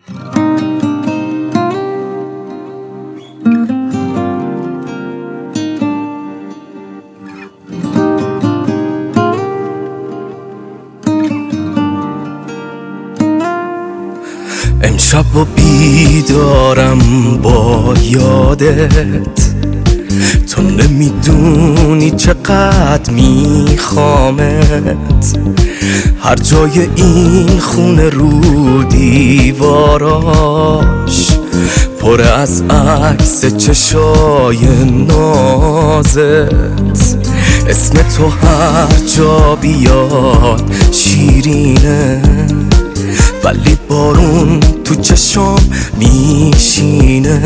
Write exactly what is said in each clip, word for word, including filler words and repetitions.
امشب و بیدارم با یادت، تو نمیدونی چقدر میخوامت. هر جای این خونه رو دیواراش پر از عکس چشای نازت. اسم تو هر جا بیاد شیرینه، ولی بارون تو چشام میشینه.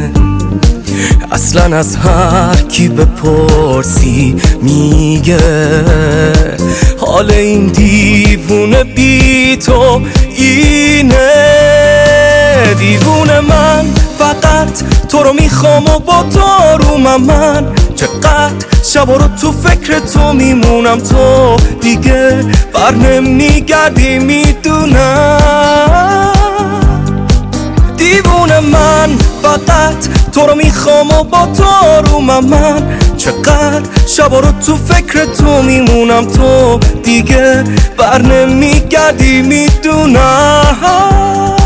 اصلا از هر کی بپرسی میگه حال این دیوونه بی تو اینه. دیوونه من فقط تو رو میخوام و با تو رومم. من چقدر شبا رو تو فکر تو میمونم، تو دیگه بر نمیگردی میدونم. دیوونه من فقط تو رو میخوام و با تو رومم. من چقدر شبا رو تو فکر تو میمونم، تو دیگه بر نمیگردی میدونم.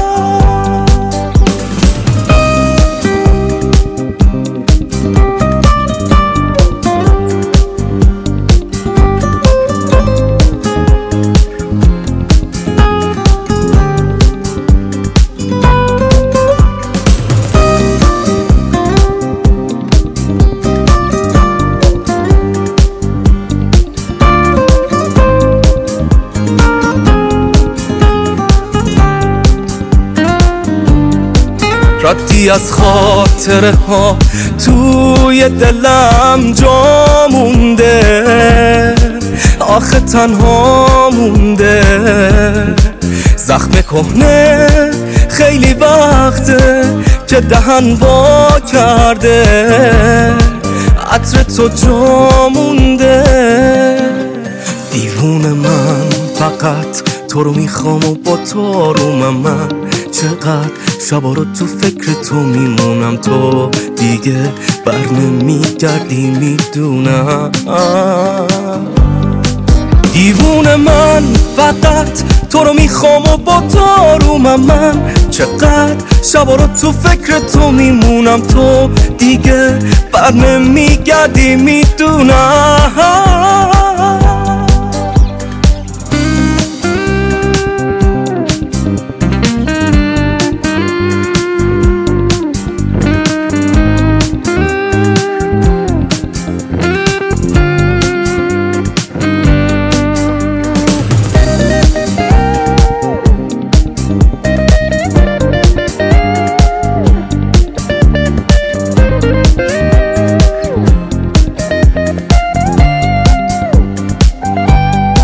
ردی از خاطره ها توی دلم جا مونده، آخه تنها مونده. زخم کهنه خیلی وقته که دهن وا کرده، عطر تو جا مونده. دیوونه من فقط تو رو میخوام و با تو رومم. من چقدر شبا رو تو فکر تو میمونم، تو دیگه بر نمیگردی میدونم. دیوونه من فقط تو رو میخوام و با تو رومم. من چقدر شبا رو تو فکر تو میمونم، تو دیگه بر نمیگردی میدونم.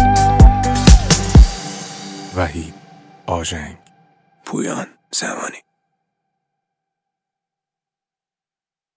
وحید آژنگ، پویان زمانی.